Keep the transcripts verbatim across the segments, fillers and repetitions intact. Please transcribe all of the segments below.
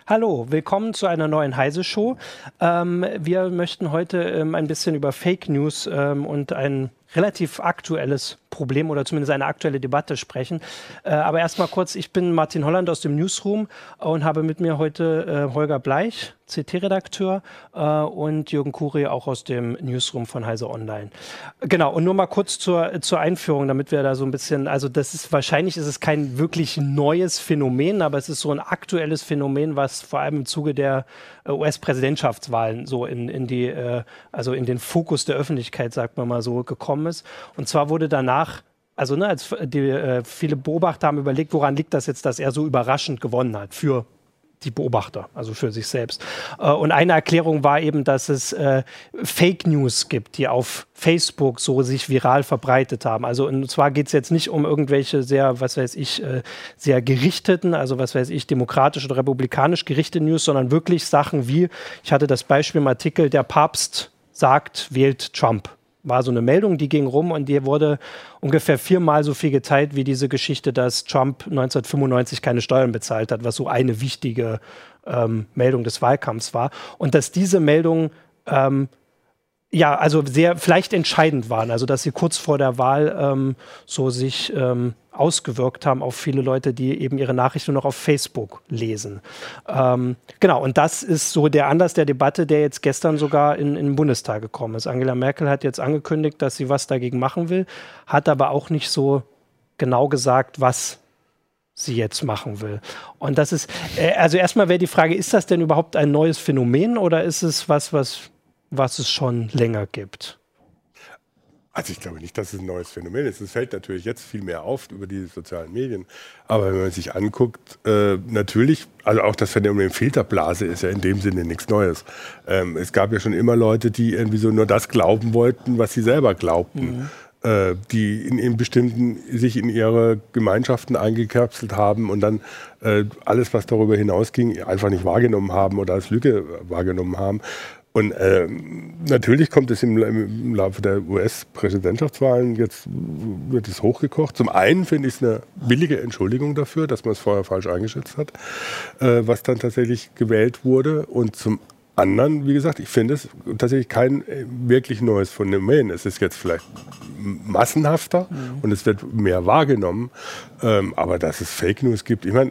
Hallo, willkommen zu einer neuen Heise-Show. Ähm, wir möchten heute ähm, ein bisschen über Fake News ähm, und ein relativ aktuelles Problem oder zumindest eine aktuelle Debatte sprechen. Äh, aber erstmal kurz, ich bin Martin Holland aus dem Newsroom und habe mit mir heute äh, Holger Bleich, C T-Redakteur, äh, und Jürgen Kuri auch aus dem Newsroom von Heise Online. Genau, und nur mal kurz zur, zur Einführung, damit wir da so ein bisschen, also das ist, wahrscheinlich ist es kein wirklich neues Phänomen, aber es ist so ein aktuelles Phänomen, was vor allem im Zuge der äh, U S-Präsidentschaftswahlen so in, in die, äh, also in den Fokus der Öffentlichkeit, sagt man mal so, gekommen ist. Und zwar wurde danach Also ne, als die, äh, viele Beobachter haben überlegt, woran liegt das jetzt, dass er so überraschend gewonnen hat für die Beobachter, also für sich selbst. Äh, und eine Erklärung war eben, dass es äh, Fake News gibt, die auf Facebook so sich viral verbreitet haben. Also und zwar geht es jetzt nicht um irgendwelche sehr, was weiß ich, äh, sehr gerichteten, also was weiß ich, demokratisch oder republikanisch gerichtete News, sondern wirklich Sachen wie, ich hatte das Beispiel im Artikel, der Papst sagt, wählt Trump. War so eine Meldung, die ging rum und die wurde ungefähr viermal so viel geteilt wie diese Geschichte, dass Trump neunzehnhundertfünfundneunzig keine Steuern bezahlt hat, was so eine wichtige ähm, Meldung des Wahlkampfs war. Und dass diese Meldungen ähm, ja, also sehr vielleicht entscheidend waren, also dass sie kurz vor der Wahl ähm, so sich ähm, ausgewirkt haben auf viele Leute, die eben ihre Nachrichten nur noch auf Facebook lesen. Ähm, genau, und das ist so der Anlass der Debatte, der jetzt gestern sogar in, in den Bundestag gekommen ist. Angela Merkel hat jetzt angekündigt, dass sie was dagegen machen will, hat aber auch nicht so genau gesagt, was sie jetzt machen will. Und das ist, äh, also erstmal wäre die Frage, ist das denn überhaupt ein neues Phänomen oder ist es was, was was es schon länger gibt? Also ich glaube nicht, dass es ein neues Phänomen ist. Es fällt natürlich jetzt viel mehr auf über die sozialen Medien. Aber wenn man sich anguckt, äh, natürlich, also auch das Phänomen Filterblase ist ja in dem Sinne nichts Neues. Ähm, es gab ja schon immer Leute, die irgendwie so nur das glauben wollten, was sie selber glaubten. Mhm. Äh, die in, in bestimmten, sich in ihre Gemeinschaften eingekapselt haben und dann äh, alles, was darüber hinausging, einfach nicht wahrgenommen haben oder als Lüge wahrgenommen haben. Und äh, natürlich kommt es im, im Laufe der U S-Präsidentschaftswahlen, jetzt wird es hochgekocht. Zum einen finde ich es eine billige Entschuldigung dafür, dass man es vorher falsch eingeschätzt hat, äh, was dann tatsächlich gewählt wurde. Und zum anderen, wie gesagt, ich finde es tatsächlich kein wirklich neues Phänomen. Es ist jetzt vielleicht massenhafter mhm. und es wird mehr wahrgenommen. Ähm, aber dass es Fake News gibt, ich meine,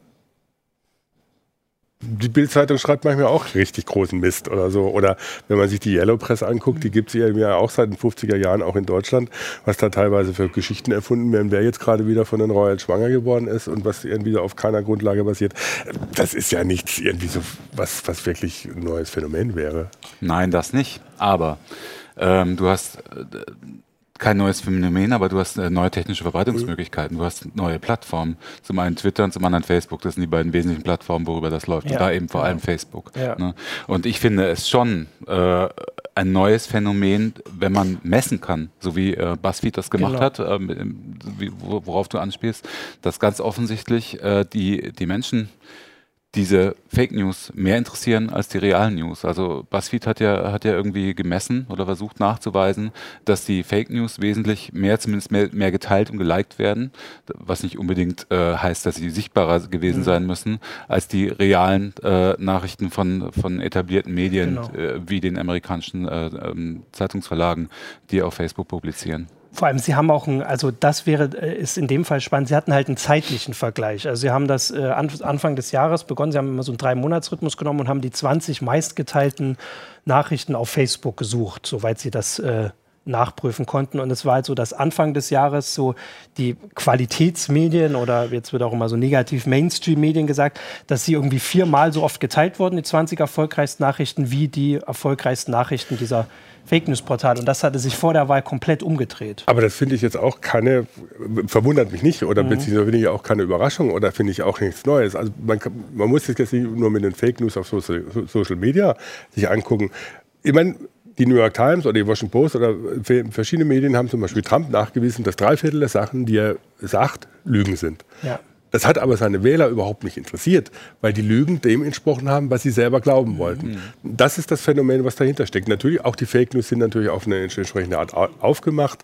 die Bild-Zeitung schreibt manchmal auch richtig großen Mist oder so. Oder wenn man sich die Yellow Press anguckt, die gibt es ja auch seit den fünfziger Jahren, auch in Deutschland, was da teilweise für Geschichten erfunden werden, wer jetzt gerade wieder von den Royals schwanger geworden ist und was irgendwie auf keiner Grundlage basiert. Das ist ja nichts irgendwie so, was, was wirklich ein neues Phänomen wäre. Nein, das nicht. Aber ähm, du hast äh, kein neues Phänomen, aber du hast äh, neue technische Verbreitungsmöglichkeiten. Du hast neue Plattformen. Zum einen Twitter und zum anderen Facebook. Das sind die beiden wesentlichen Plattformen, worüber das läuft. Ja. Und da eben vor allem Facebook. Ja. Ne? Und ich finde es schon äh, ein neues Phänomen, wenn man messen kann, so wie äh, BuzzFeed das gemacht genau. hat, äh, wie, worauf du anspielst, dass ganz offensichtlich äh, die, die Menschen diese Fake News mehr interessieren als die realen News. Also BuzzFeed hat ja, hat ja irgendwie gemessen oder versucht nachzuweisen, dass die Fake News wesentlich mehr, zumindest mehr, mehr geteilt und geliked werden, was nicht unbedingt äh, heißt, dass sie sichtbarer gewesen mhm. sein müssen, als die realen äh, Nachrichten von, von etablierten Medien, genau. äh, wie den amerikanischen äh, ähm, Zeitungsverlagen, die auf Facebook publizieren. Vor allem, Sie haben auch ein, also das wäre, ist in dem Fall spannend, Sie hatten halt einen zeitlichen Vergleich. Also Sie haben das äh, Anfang des Jahres begonnen, Sie haben immer so einen Drei-Monats-Rhythmus genommen und haben die zwanzig meistgeteilten Nachrichten auf Facebook gesucht, soweit Sie das äh, nachprüfen konnten. Und es war halt so, dass Anfang des Jahres so die Qualitätsmedien oder jetzt wird auch immer so negativ Mainstream-Medien gesagt, dass sie irgendwie viermal so oft geteilt wurden, die zwanzig erfolgreichsten Nachrichten, wie die erfolgreichsten Nachrichten dieser Fake-News-Portal. Und das hatte sich vor der Wahl komplett umgedreht. Aber das finde ich jetzt auch keine, verwundert mich nicht oder mhm. beziehungsweise finde ich auch keine Überraschung oder finde ich auch nichts Neues. Also man, kann, man muss jetzt nicht nur mit den Fake-News auf Social, Social Media sich angucken. Ich meine, die New York Times oder die Washington Post oder verschiedene Medien haben zum Beispiel Trump nachgewiesen, dass drei Viertel der Sachen, die er sagt, Lügen sind. Ja. Das hat aber seine Wähler überhaupt nicht interessiert, weil die Lügen dem entsprochen haben, was sie selber glauben wollten. Mhm. Das ist das Phänomen, was dahinter steckt. Natürlich, auch die Fake News sind natürlich auf eine entsprechende Art aufgemacht.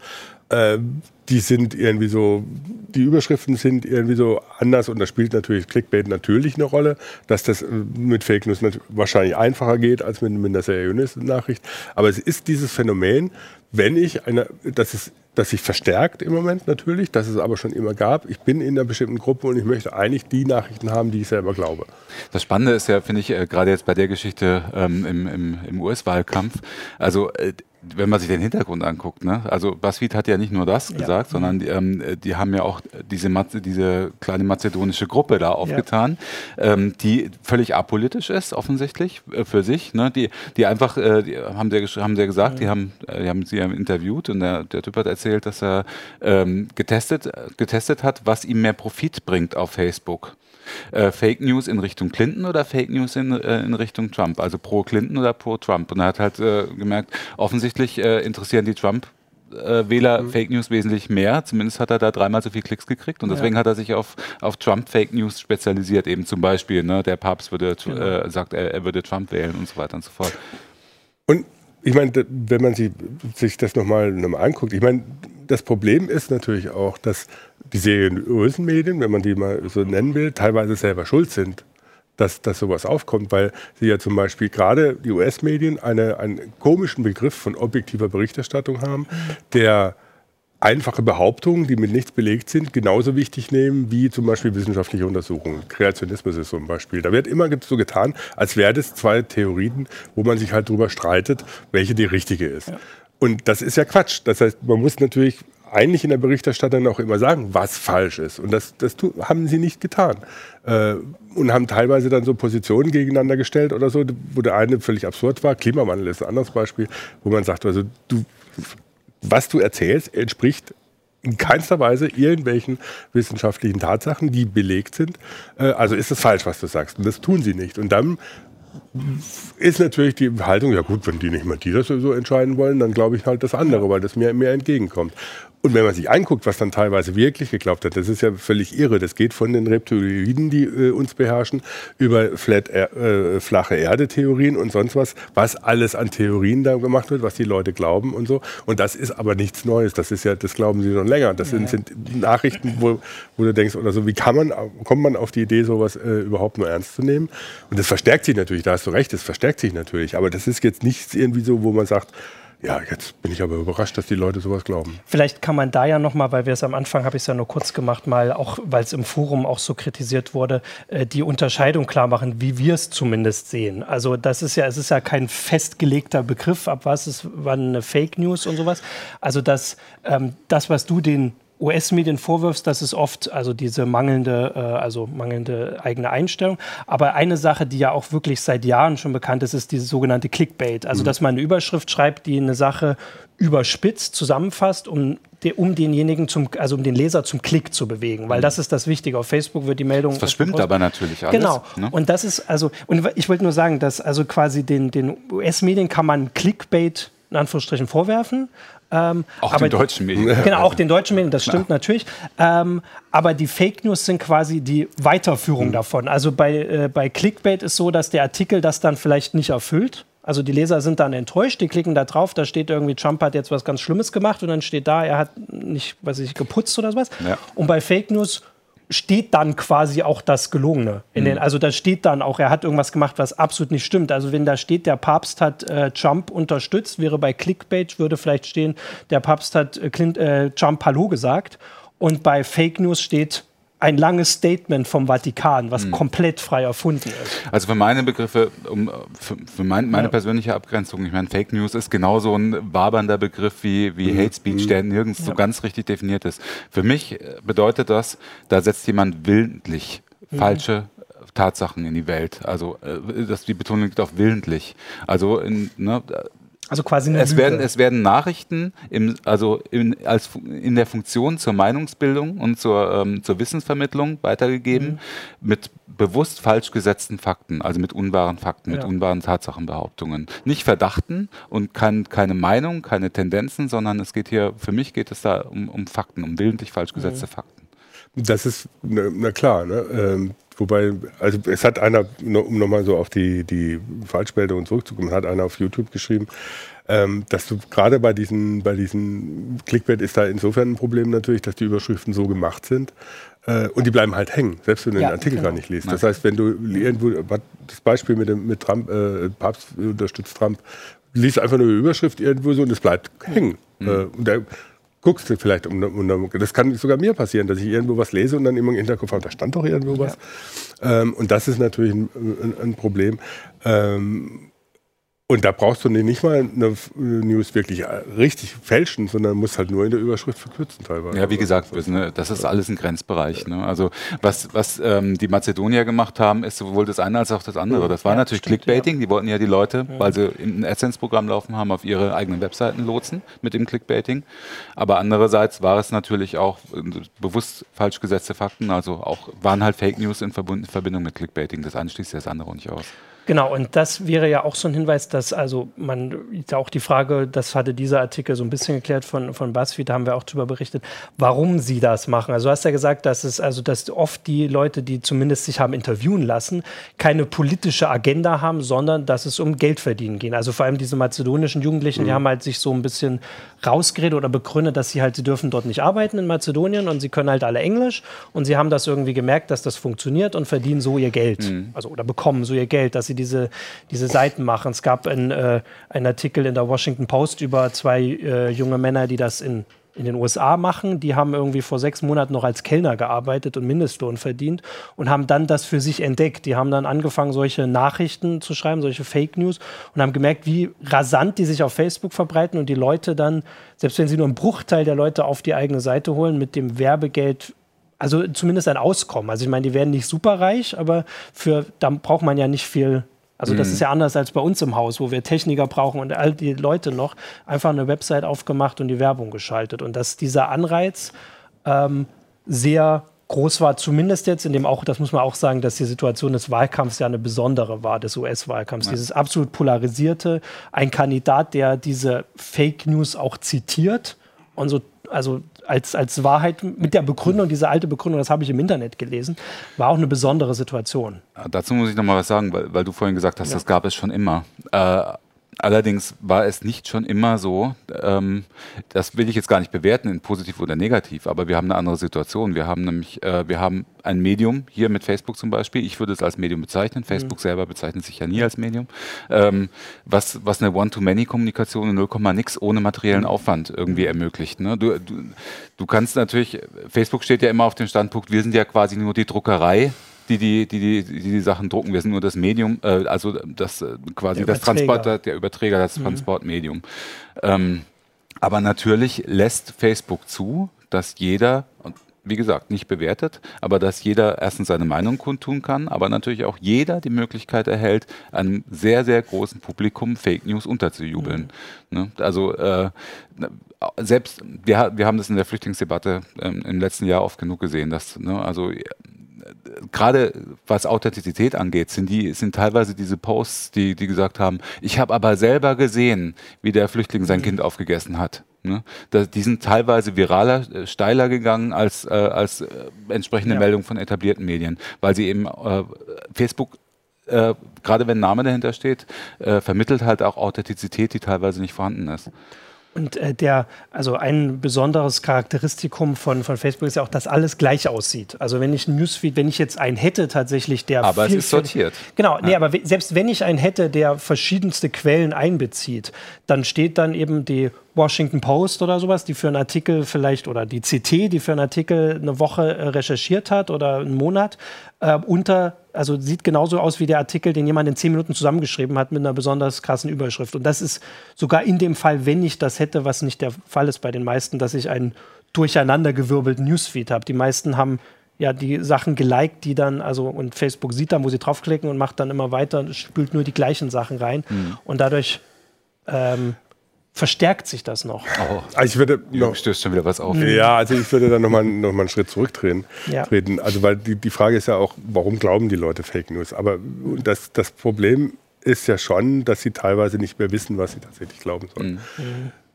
äh, die sind irgendwie so, die Überschriften sind irgendwie so anders und da spielt natürlich Clickbait natürlich eine Rolle, dass das mit Fake News wahrscheinlich einfacher geht als mit, mit einer seriösen Nachricht. Aber es ist dieses Phänomen, wenn ich eine, das ist, das sich verstärkt im Moment natürlich, dass es aber schon immer gab. Ich bin in einer bestimmten Gruppe und ich möchte eigentlich die Nachrichten haben, die ich selber glaube. Das Spannende ist ja, finde ich, äh, gerade jetzt bei der Geschichte ähm, im, im, im U S-Wahlkampf, also äh, wenn man sich den Hintergrund anguckt, ne? Also BuzzFeed hat ja nicht nur das ja. gesagt, sondern die, ähm, die haben ja auch diese, diese kleine mazedonische Gruppe da aufgetan, ja. ähm, die völlig apolitisch ist, offensichtlich, äh, für sich. Ne? Die, die einfach, äh, die haben sie haben sie gesagt, ja. die, haben, äh, die haben sie interviewt und der, der Typ hat erzählt, dass er ähm, getestet, getestet hat, was ihm mehr Profit bringt auf Facebook. Äh, Fake News in Richtung Clinton oder Fake News in, äh, in Richtung Trump, also pro Clinton oder pro Trump. Und er hat halt äh, gemerkt, offensichtlich äh, interessieren die Trump-Wähler mhm. Fake News wesentlich mehr. Zumindest hat er da dreimal so viel Klicks gekriegt und deswegen ja. hat er sich auf, auf Trump-Fake News spezialisiert. Eben zum Beispiel, ne, der Papst würde, genau. äh, sagt, er, er würde Trump wählen und so weiter und so fort. Und ich meine, wenn man sich, sich das nochmal noch mal anguckt, ich meine, das Problem ist natürlich auch, dass die seriösen Medien, wenn man die mal so nennen will, teilweise selber schuld sind, dass, dass sowas aufkommt, weil sie ja zum Beispiel gerade die U S-Medien eine, einen komischen Begriff von objektiver Berichterstattung haben, der einfache Behauptungen, die mit nichts belegt sind, genauso wichtig nehmen wie zum Beispiel wissenschaftliche Untersuchungen. Kreationismus ist so ein Beispiel. Da wird immer so getan, als wäre das zwei Theorien, wo man sich halt drüber streitet, welche die richtige ist. Ja. Und das ist ja Quatsch. Das heißt, man muss natürlich eigentlich in der Berichterstattung auch immer sagen, was falsch ist. Und das, das haben sie nicht getan. Äh, und haben teilweise dann so Positionen gegeneinander gestellt oder so, wo der eine völlig absurd war. Klimawandel ist ein anderes Beispiel, wo man sagt, also du, was du erzählst, entspricht in keinster Weise irgendwelchen wissenschaftlichen Tatsachen, die belegt sind. Äh, also ist es falsch, was du sagst. Und das tun sie nicht. Und dann ist natürlich die Haltung, ja gut, wenn die nicht mal die das so entscheiden wollen, dann glaube ich halt das andere, weil das mir mehr entgegenkommt. Und wenn man sich anguckt, was dann teilweise wirklich geglaubt hat, das ist ja völlig irre. Das geht von den Reptiloiden, die äh, uns beherrschen, über flat, äh, flache Erde-Theorien und sonst was, was alles an Theorien da gemacht wird, was die Leute glauben und so. Und das ist aber nichts Neues. Das ist ja, das glauben sie schon länger. Das sind, sind Nachrichten, wo, wo du denkst, oder so, wie kann man, kommt man auf die Idee, sowas äh, überhaupt nur ernst zu nehmen? Und das verstärkt sich natürlich, da hast du recht, das verstärkt sich natürlich. Aber das ist jetzt nichts irgendwie so, wo man sagt, ja, jetzt bin ich aber überrascht, dass die Leute sowas glauben. Vielleicht kann man da ja nochmal, weil wir es am Anfang, habe ich es ja nur kurz gemacht, mal auch, weil es im Forum auch so kritisiert wurde, äh, die Unterscheidung klar machen, wie wir es zumindest sehen. Also das ist ja, es ist ja kein festgelegter Begriff, ab was ist, wann eine Fake News und sowas. Also das, ähm, das was du den U S-Medien vorwirfst, das ist oft also diese mangelnde, äh, also mangelnde eigene Einstellung. Aber eine Sache, die ja auch wirklich seit Jahren schon bekannt ist, ist diese sogenannte Clickbait. Also, mhm. dass man eine Überschrift schreibt, die eine Sache überspitzt, zusammenfasst, um, de, um denjenigen zum, also um den Leser zum Klick zu bewegen. Weil das ist das Wichtige. Auf Facebook wird die Meldung. Das verschwimmt aber natürlich alles. Genau. Ne? Und das ist also, und ich wollte nur sagen, dass also quasi den, den U S-Medien kann man Clickbait in Anführungsstrichen vorwerfen. Ähm, auch aber den deutschen Medien. Genau, auch den deutschen Medien, das stimmt natürlich. Ähm, aber die Fake News sind quasi die Weiterführung mhm. davon. Also bei, äh, bei Clickbait ist so, dass der Artikel das dann vielleicht nicht erfüllt. Also die Leser sind dann enttäuscht, die klicken da drauf, da steht irgendwie, Trump hat jetzt was ganz Schlimmes gemacht und dann steht da, er hat nicht, weiß ich, geputzt oder sowas. Ja. Und bei Fake News steht dann quasi auch das Gelungene. In den, also da steht dann auch, er hat irgendwas gemacht, was absolut nicht stimmt. Also wenn da steht, der Papst hat äh, Trump unterstützt, wäre bei Clickbait, würde vielleicht stehen, der Papst hat äh, Clint, äh, Trump Hallo gesagt. Und bei Fake News steht ein langes Statement vom Vatikan, was mhm. komplett frei erfunden ist. Also für meine Begriffe, um, für, für mein, meine ja. persönliche Abgrenzung, ich meine, Fake News ist genauso ein wabernder Begriff wie, wie mhm. Hate Speech, der nirgends ja. so ganz richtig definiert ist. Für mich bedeutet das, da setzt jemand willentlich mhm. falsche Tatsachen in die Welt. Also das, die Betonung liegt auf willentlich. Also in, ne, Also quasi eine es Lüge. werden es werden Nachrichten im, also in, als in der Funktion zur Meinungsbildung und zur, ähm, zur Wissensvermittlung weitergegeben mhm. mit bewusst falsch gesetzten Fakten, also mit unwahren Fakten, ja. mit unwahren Tatsachenbehauptungen. Nicht Verdachten und kein, keine Meinung, keine Tendenzen, sondern es geht hier, für mich geht es da um, um Fakten, um willentlich falsch gesetzte mhm. Fakten. Das ist, na, na klar, ne? ähm, Wobei, also es hat einer, um nochmal so auf die, die Falschmeldungen zurückzukommen, hat einer auf YouTube geschrieben, ähm, dass du gerade bei diesen, bei diesen Clickbait ist da insofern ein Problem natürlich, dass die Überschriften so gemacht sind äh, und die bleiben halt hängen, selbst wenn du ja, den Artikel genau. gar nicht liest. Das heißt, wenn du irgendwo, das Beispiel mit dem mit Trump, äh, Papst unterstützt Trump, liest einfach nur eine Überschrift irgendwo so und es bleibt hängen. Mhm. Äh, und der, guckst du vielleicht, um, um, das kann sogar mir passieren, dass ich irgendwo was lese und dann immer im Hinterkopf habe, da stand doch irgendwo was. Ja. Ähm, und das ist natürlich ein, ein, ein Problem. Ähm, und da brauchst du nicht mal eine News wirklich richtig fälschen, sondern musst halt nur in der Überschrift verkürzen teilweise. Ja, wie gesagt, das ist alles ein Grenzbereich. Ne? Also was, was ähm, die Mazedonier gemacht haben, ist sowohl das eine als auch das andere. Das war ja, natürlich stimmt, Clickbaiting. Ja. Die wollten ja die Leute, ja. weil sie ein AdSense-Programm laufen haben, auf ihre eigenen Webseiten lotsen mit dem Clickbaiting. Aber andererseits war es natürlich auch bewusst falsch gesetzte Fakten. Also auch waren halt Fake News in Verbindung mit Clickbaiting. Das eine schließt das andere nicht aus. Genau, und das wäre ja auch so ein Hinweis, dass also man, auch die Frage, das hatte dieser Artikel so ein bisschen geklärt von, von BuzzFeed, da haben wir auch darüber berichtet, warum sie das machen. Also du hast ja gesagt, dass es, also dass oft die Leute, die zumindest sich haben interviewen lassen, keine politische Agenda haben, sondern dass es um Geldverdienen geht. Also vor allem diese mazedonischen Jugendlichen, mhm. die haben halt sich so ein bisschen rausgeredet oder begründet, dass sie halt, sie dürfen dort nicht arbeiten in Mazedonien und sie können halt alle Englisch und sie haben das irgendwie gemerkt, dass das funktioniert und verdienen so ihr Geld. Mhm. Also oder bekommen so ihr Geld, dass sie diese, diese Seiten machen. Es gab ein, äh, einen Artikel in der Washington Post über zwei äh, junge Männer, die das in, in den U S A machen. Die haben irgendwie vor sechs Monaten noch als Kellner gearbeitet und Mindestlohn verdient und haben dann das für sich entdeckt. Die haben dann angefangen, solche Nachrichten zu schreiben, solche Fake News und haben gemerkt, wie rasant die sich auf Facebook verbreiten und die Leute dann, selbst wenn sie nur einen Bruchteil der Leute auf die eigene Seite holen, mit dem Werbegeld also zumindest ein Auskommen. Also ich meine, die werden nicht superreich, aber für da braucht man ja nicht viel. Also das mhm. ist ja anders als bei uns im Haus, wo wir Techniker brauchen und all die Leute noch einfach eine Website aufgemacht und die Werbung geschaltet. Und dass dieser Anreiz ähm, sehr groß war, zumindest jetzt, in dem auch, das muss man auch sagen, dass die Situation des Wahlkampfs ja eine besondere war, des U S-Wahlkampfs. Ja. Dieses absolut polarisierte, ein Kandidat, der diese Fake News auch zitiert und so, also Als, als Wahrheit mit der Begründung, diese alte Begründung, das habe ich im Internet gelesen, war auch eine besondere Situation. Ja, dazu muss ich noch mal was sagen, weil, weil du vorhin gesagt hast, ja. das gab es schon immer. Äh, allerdings war es nicht schon immer so, ähm, das will ich jetzt gar nicht bewerten in positiv oder negativ, aber wir haben eine andere Situation. Wir haben nämlich, äh, wir haben ein Medium, hier mit Facebook zum Beispiel, ich würde es als Medium bezeichnen, Facebook mhm. selber bezeichnet sich ja nie als Medium, ähm, was, was eine One-to-Many-Kommunikation in null Komma nix ohne materiellen Aufwand irgendwie ermöglicht. Ne? Du, du, du kannst natürlich, Facebook steht ja immer auf dem Standpunkt, wir sind ja quasi nur die Druckerei, Die die, die, die, die die Sachen drucken. Wir sind nur das Medium, äh, also das äh, quasi das Transport, der Überträger, das mhm. Transportmedium. Ähm, aber natürlich lässt Facebook zu, dass jeder, wie gesagt, nicht bewertet, aber dass jeder erstens seine Meinung kundtun kann, aber natürlich auch jeder die Möglichkeit erhält, einem sehr, sehr großen Publikum Fake News unterzujubeln. Mhm. Ne? Also äh, selbst, wir, wir haben das in der Flüchtlingsdebatte ähm, im letzten Jahr oft genug gesehen, dass, ne, also gerade was Authentizität angeht, sind, die, sind teilweise diese Posts, die, die gesagt haben, ich habe aber selber gesehen, wie der Flüchtling sein Kind aufgegessen hat. Ne? Das, die sind teilweise viraler, äh, steiler gegangen als, äh, als äh, entsprechende ja. Meldungen von etablierten Medien, weil sie eben äh, Facebook, äh, gerade wenn ein Name dahinter steht, äh, vermittelt halt auch Authentizität, die teilweise nicht vorhanden ist. Und äh, der, also ein besonderes Charakteristikum von, von Facebook ist ja auch, dass alles gleich aussieht. Also wenn ich ein Newsfeed, wenn ich jetzt einen hätte tatsächlich, der aber es ist sortiert. Genau, ja. nee, aber selbst wenn ich einen hätte, der verschiedenste Quellen einbezieht, dann steht dann eben die Washington Post oder sowas, die für einen Artikel vielleicht, oder die C T, die für einen Artikel eine Woche äh, recherchiert hat oder einen Monat, äh, unter, also sieht genauso aus wie der Artikel, den jemand in zehn Minuten zusammengeschrieben hat mit einer besonders krassen Überschrift. Und das ist sogar in dem Fall, wenn ich das hätte, was nicht der Fall ist bei den meisten, dass ich einen durcheinandergewirbelten Newsfeed habe. Die meisten haben ja die Sachen geliked, die dann, also und Facebook sieht dann, wo sie draufklicken und macht dann immer weiter und spült nur die gleichen Sachen rein. Mhm. Und dadurch ähm, verstärkt sich das noch. Oh, also ich würde noch, stößt schon wieder was auf. Ja, also ich würde dann nochmal noch mal einen Schritt zurücktreten. Ja. Treten. Also weil die, die Frage ist ja auch, warum glauben die Leute Fake News? Aber das, das Problem ist ja schon, dass sie teilweise nicht mehr wissen, was sie tatsächlich glauben sollen. Mhm.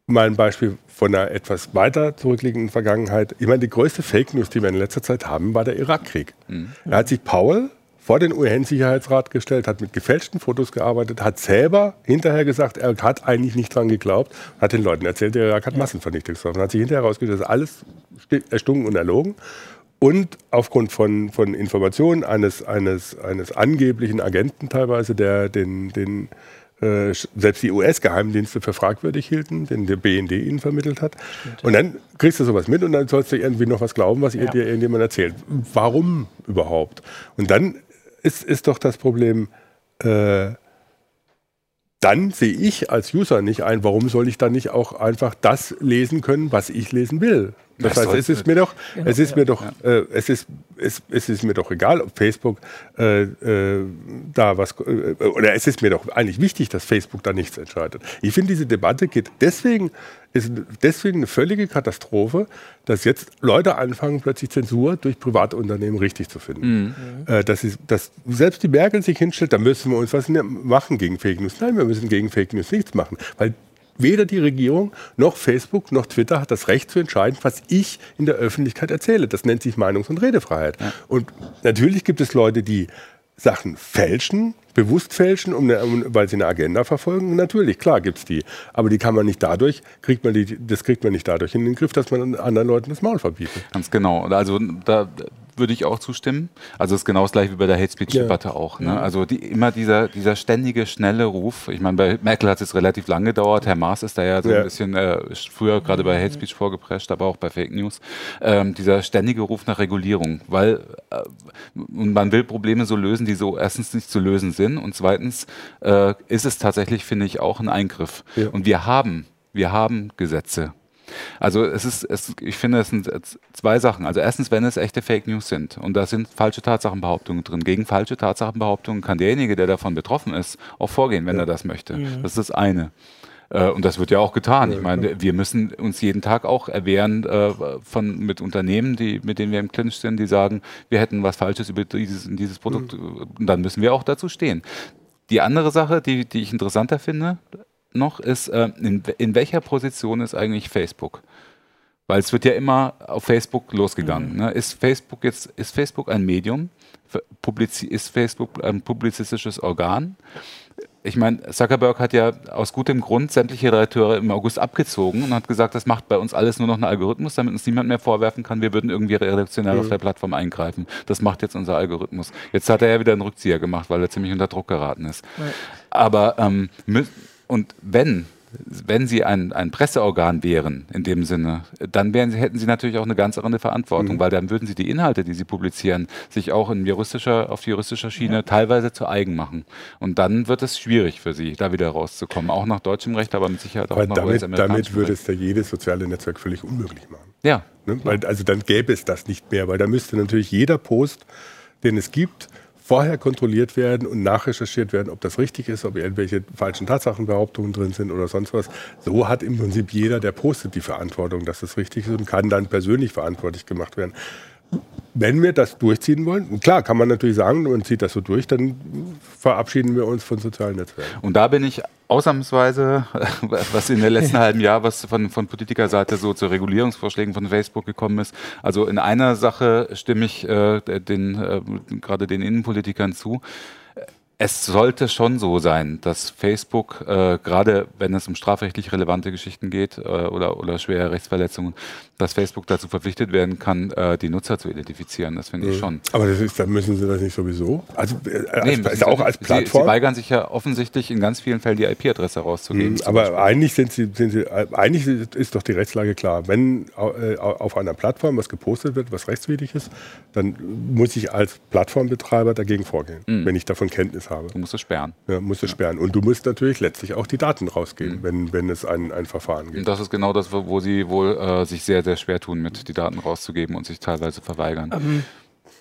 mal ein Beispiel von einer etwas weiter zurückliegenden Vergangenheit. Ich meine, die größte Fake News, die wir in letzter Zeit haben, war der Irakkrieg. Mhm. Da hat sich Paul vor den U N-Sicherheitsrat gestellt, hat mit gefälschten Fotos gearbeitet, hat selber hinterher gesagt, er hat eigentlich nicht dran geglaubt, hat den Leuten erzählt, der Irak hat Massenvernichtungswaffen. Hat sich hinterher herausgestellt, das ist alles erstunken und erlogen. Und aufgrund von, von Informationen eines, eines, eines angeblichen Agenten teilweise, der den, den äh, selbst die U S-Geheimdienste für fragwürdig hielten, den der B N D ihnen vermittelt hat. Stimmt, ja. Und dann kriegst du sowas mit und dann sollst du irgendwie noch was glauben, was ja. dir irgendjemand erzählt. Warum überhaupt? Und dann ist, ist doch das Problem, äh, dann sehe ich als User nicht ein, warum soll ich dann nicht auch einfach das lesen können, was ich lesen will? Das, das heißt, es ist mir doch, genau, es ist ja. mir doch, äh, es ist, es, es ist mir doch egal, ob Facebook äh, äh, da was, äh, oder es ist mir doch eigentlich wichtig, dass Facebook da nichts entscheidet. Ich finde, diese Debatte geht deswegen, ist deswegen eine völlige Katastrophe, dass jetzt Leute anfangen, plötzlich Zensur durch private Unternehmen richtig zu finden. Mhm. Äh, dass, ist, dass selbst die Merkel sich hinstellt, da müssen wir uns was machen gegen Fake News. Nein, wir müssen gegen Fake News nichts machen, weil weder die Regierung noch Facebook noch Twitter hat das Recht zu entscheiden, was ich in der Öffentlichkeit erzähle. Das nennt sich Meinungs- und Redefreiheit. Ja. Und natürlich gibt es Leute, die Sachen fälschen, bewusst fälschen, um eine, um, weil sie eine Agenda verfolgen. Natürlich, klar gibt es die. Aber die kann man nicht dadurch, kriegt man die, das kriegt man nicht dadurch in den Griff, dass man anderen Leuten das Maul verbietet. Ganz genau. Also da würde ich auch zustimmen. Also es ist genau das gleiche wie bei der Hate-Speech-Debatte ja. auch. Ne? Also die, immer dieser, dieser ständige, schnelle Ruf. Ich meine, bei Merkel hat es relativ lang gedauert. Herr Maas ist da ja so ja. ein bisschen äh, früher gerade bei Hate-Speech vorgeprescht, aber auch bei Fake News. Ähm, dieser ständige Ruf nach Regulierung. Weil äh, man will Probleme so lösen, die so erstens nicht zu lösen sind und zweitens äh, ist es tatsächlich, finde ich, auch ein Eingriff. Ja. Und wir haben, wir haben Gesetze. Also es ist, es, ich finde, es sind zwei Sachen. Also erstens, wenn es echte Fake News sind und da sind falsche Tatsachenbehauptungen drin. Gegen falsche Tatsachenbehauptungen kann derjenige, der davon betroffen ist, auch vorgehen, wenn ja. er das möchte. Mhm. Das ist das eine. Äh, und das wird ja auch getan. Ja, ich meine, klar. wir müssen uns jeden Tag auch erwehren äh, von, mit Unternehmen, die, mit denen wir im Clinch sind, die sagen, wir hätten was Falsches über dieses, dieses Produkt. Mhm. Und dann müssen wir auch dazu stehen. Die andere Sache, die, die ich interessanter finde, noch ist, äh, in, in welcher Position ist eigentlich Facebook? Weil es wird ja immer auf Facebook losgegangen. Mhm. Ne? Ist Facebook jetzt, ist Facebook ein Medium? Publizi- ist Facebook ein publizistisches Organ? Ich meine, Zuckerberg hat ja aus gutem Grund sämtliche Redakteure im August abgezogen und hat gesagt, das macht bei uns alles nur noch ein Algorithmus, damit uns niemand mehr vorwerfen kann, wir würden irgendwie redaktionell mhm. auf der Plattform eingreifen. Das macht jetzt unser Algorithmus. Jetzt hat er ja wieder einen Rückzieher gemacht, weil er ziemlich unter Druck geraten ist. Ja. Aber ähm, und wenn, wenn Sie ein, ein Presseorgan wären, in dem Sinne, dann wären Sie, hätten Sie natürlich auch eine ganz andere Verantwortung, mhm. weil dann würden Sie die Inhalte, die Sie publizieren, sich auch in juristischer, auf juristischer Schiene ja. teilweise zu eigen machen. Und dann wird es schwierig für Sie, da wieder rauszukommen. Auch nach deutschem Recht, aber mit Sicherheit auch aber nach damit, damit würde es ja jedes soziale Netzwerk völlig unmöglich machen. Ja. Ne? Weil, also dann gäbe es das nicht mehr, weil da müsste natürlich jeder Post, den es gibt, vorher kontrolliert werden und nachrecherchiert werden, ob das richtig ist, ob irgendwelche falschen Tatsachenbehauptungen drin sind oder sonst was. So hat im Prinzip jeder, der postet, die Verantwortung, dass das richtig ist und kann dann persönlich verantwortlich gemacht werden. Wenn wir das durchziehen wollen, klar, kann man natürlich sagen, man zieht das so durch, dann verabschieden wir uns von sozialen Netzwerken. Und da bin ich ausnahmsweise, was in den letzten halben Jahr, was von, von Politikerseite so zu Regulierungsvorschlägen von Facebook gekommen ist. Also in einer Sache stimme ich äh, den, äh, gerade den Innenpolitikern zu. Es sollte schon so sein, dass Facebook, äh, gerade wenn es um strafrechtlich relevante Geschichten geht äh, oder, oder schwere Rechtsverletzungen, dass Facebook dazu verpflichtet werden kann, äh, die Nutzer zu identifizieren. Das finde ich mhm. schon. Aber das ist, dann müssen Sie das nicht sowieso? Also äh, als, nee, also auch als Plattform? Sie, Sie weigern sich ja offensichtlich in ganz vielen Fällen die I P-Adresse rauszugeben. Mhm, aber eigentlich, sind Sie, sind Sie, eigentlich ist doch die Rechtslage klar. Wenn äh, auf einer Plattform was gepostet wird, was rechtswidrig ist, dann muss ich als Plattformbetreiber dagegen vorgehen, mhm. wenn ich davon Kenntnis habe. Du musst es sperren. Ja, musst es ja. sperren. Und du musst natürlich letztlich auch die Daten rausgeben, mhm. wenn, wenn es ein, ein Verfahren gibt. Und das ist genau das, wo Sie wohl äh, sich sehr, sehr schwer tun, mit die Daten rauszugeben und sich teilweise verweigern. Ähm,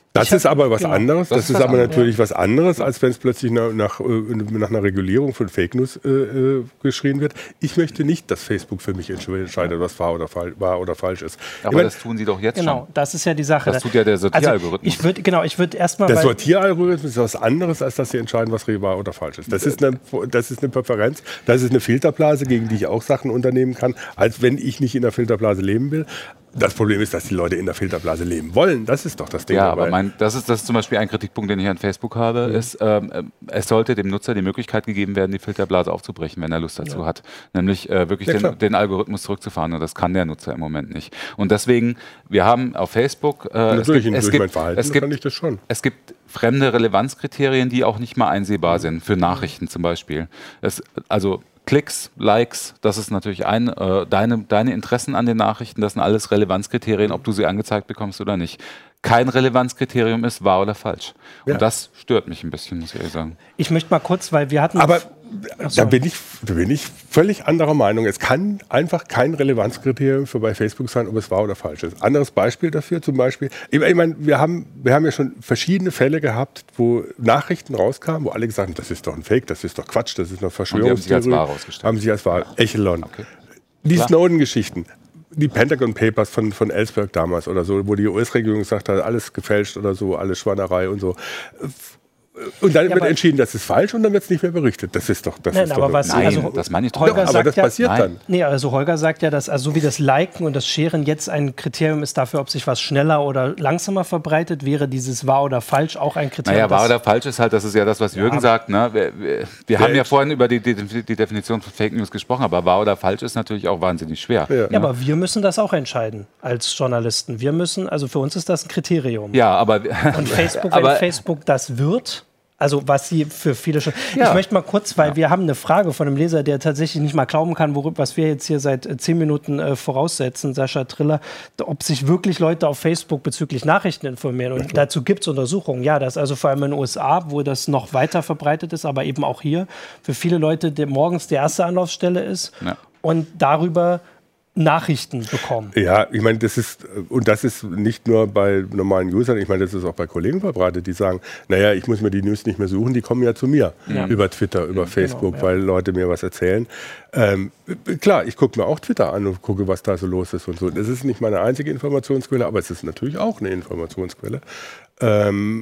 Das ist aber was genau. anderes. Das, Das ist ist aber was natürlich was anderes, als wenn es plötzlich nach, nach, nach einer Regulierung von Fake News äh, geschrien wird. Ich möchte nicht, dass Facebook für mich entscheidet, was wahr oder, fall, wahr oder falsch ist. Aber ich mein, das tun sie doch jetzt Genau, schon. das ist ja die Sache. Das tut ja der Sortieralgorithmus. Also ich würde, genau, ich würde erstmal. der Sortieralgorithmus ist was anderes, als dass sie entscheiden, was wahr oder falsch ist. Das ist, eine, das ist eine Präferenz, das ist eine Filterblase, gegen die ich auch Sachen unternehmen kann, als wenn ich nicht in der Filterblase leben will. Das Problem ist, dass die Leute in der Filterblase leben wollen. Das ist doch das Ding. Ja, aber mein, das, ist, das ist zum Beispiel ein Kritikpunkt, den ich an Facebook habe, mhm. ist, ähm, es sollte dem Nutzer die Möglichkeit gegeben werden, die Filterblase aufzubrechen, wenn er Lust dazu ja. hat. Nämlich äh, wirklich ja, den, den Algorithmus zurückzufahren, und das kann der Nutzer im Moment nicht. Und deswegen, wir haben auf Facebook... Äh, Natürlich, es gibt, durch es gibt, mein Verhalten es gibt, kann ich das schon. Es gibt fremde Relevanzkriterien, die auch nicht mal einsehbar sind, für Nachrichten zum Beispiel. Es, also... Klicks, Likes, das ist natürlich ein, äh, deine, deine Interessen an den Nachrichten, das sind alles Relevanzkriterien, ob du sie angezeigt bekommst oder nicht. Kein Relevanzkriterium ist wahr oder falsch. Und ja. das stört mich ein bisschen, muss ich ehrlich sagen. Ich möchte mal kurz, weil wir hatten... Aber da bin, ich, da bin ich völlig anderer Meinung. Es kann einfach kein Relevanzkriterium für bei Facebook sein, ob es wahr oder falsch ist. Anderes Beispiel dafür zum Beispiel, ich meine, wir haben, wir haben ja schon verschiedene Fälle gehabt, wo Nachrichten rauskamen, wo alle gesagt haben, das ist doch ein Fake, das ist doch Quatsch, das ist eine Verschwörungstheorie. Haben sie als wahr rausgestellt. Haben sie als wahr. Echelon. Okay. Die Klar. Snowden-Geschichten. Die Pentagon Papers von, von Ellsberg damals oder so, wo die U S-Regierung gesagt hat, alles gefälscht oder so, alles Schweinerei und so. Und dann ja, wird entschieden, das ist falsch, und dann wird es nicht mehr berichtet. Das ist doch das. Nein, ist aber doch was, nein, also, das meine ich doch. Holger aber sagt das ja, passiert nein. dann. Nee, also Holger sagt ja, dass also wie das Liken und das Sharen jetzt ein Kriterium ist dafür, ob sich was schneller oder langsamer verbreitet, wäre dieses wahr oder falsch auch ein Kriterium. Naja, wahr oder falsch ist halt, das ist ja das, was Jürgen ja. sagt. Ne? Wir, wir, wir haben ja vorhin über die, die, die Definition von Fake News gesprochen, aber wahr oder falsch ist natürlich auch wahnsinnig schwer. Ja. Ne? ja, aber wir müssen das auch entscheiden als Journalisten. Wir müssen, also für uns ist das ein Kriterium. Ja, aber... Und Facebook, aber, wenn Facebook das wird... Also was sie für viele schon... Ja. Ich möchte mal kurz, weil ja. wir haben eine Frage von einem Leser, der tatsächlich nicht mal glauben kann, worüber, was wir jetzt hier seit äh, zehn Minuten äh, voraussetzen, Sascha Triller, ob sich wirklich Leute auf Facebook bezüglich Nachrichten informieren. Und ja, dazu gibt es Untersuchungen. Ja, das also vor allem in den U S A, wo das noch weiter verbreitet ist, aber eben auch hier für viele Leute der morgens die erste Anlaufstelle ist ja. und darüber Nachrichten bekommen. Ja, ich meine, das ist, und das ist nicht nur bei normalen Usern, ich meine, das ist auch bei Kollegen verbreitet, die sagen, naja, ich muss mir die News nicht mehr suchen, die kommen ja zu mir ja. über Twitter, über Facebook, genau, ja. weil Leute mir was erzählen. Ähm, klar, ich gucke mir auch Twitter an und gucke, was da so los ist und so. Das ist nicht meine einzige Informationsquelle, aber es ist natürlich auch eine Informationsquelle. Ähm,